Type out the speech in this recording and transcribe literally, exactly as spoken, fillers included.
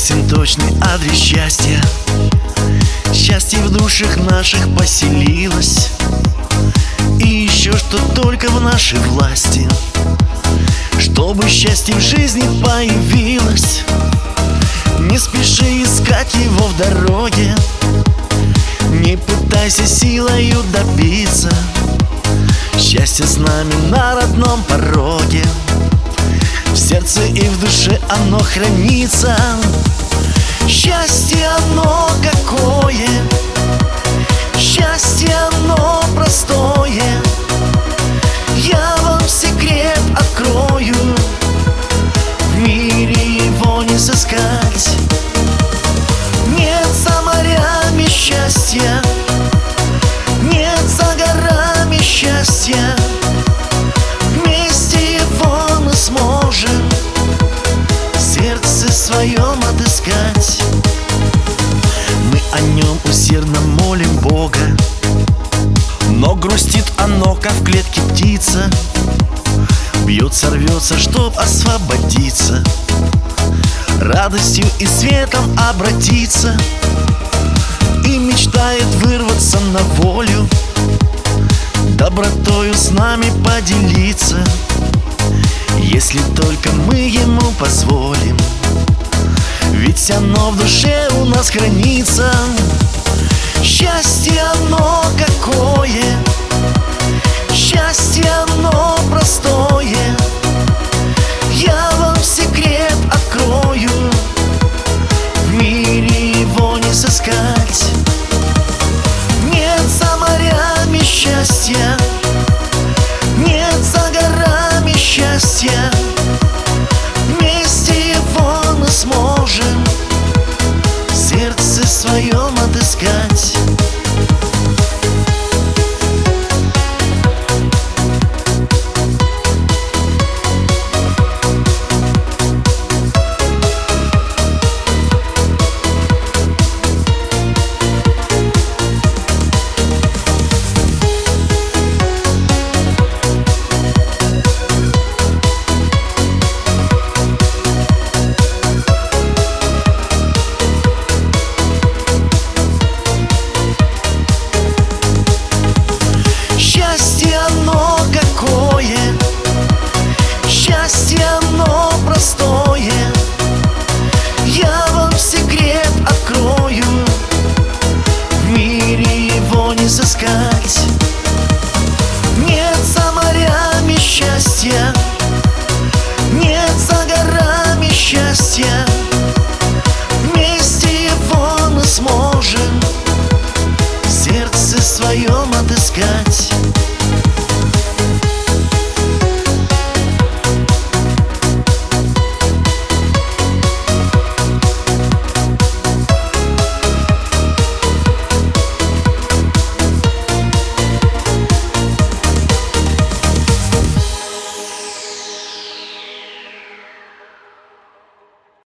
известен точный адрес счастья. Счастье в душах наших поселилось, и еще что только в нашей власти, чтобы счастье в жизни появилось. Не спеши искать его в дороге, не пытайся силою добиться. Счастье с нами на родном пороге, в сердце и в душе оно хранится. Счастье оно какое, счастье оно простое. Я вам секрет открою, в мире его не сыскать. Нет за морями счастья, нет за горами счастья. Вместе его мы сможем в сердце своем отыскать. Мы о нем усердно молим Бога, но грустит оно, как в клетке птица. Бьется, рвется, чтоб освободиться, радостью и светом обратиться, и мечтает вырваться на волю, добротою с нами поделиться. Если только мы ему позволим, ведь оно в душе у нас хранится. Счастье оно какое, счастье оно простое. Я вам секрет открою, в мире его не сыскать. Нет за морями счастья, нет за горами счастья. Вместе его мы сможем в сердце своем отыскать. Счастье оно простое, я вам секрет открою, в мире его не сыскать. Нет за морями счастья, нет за горами счастья. Вместе его мы сможем в сердце своем отыскать.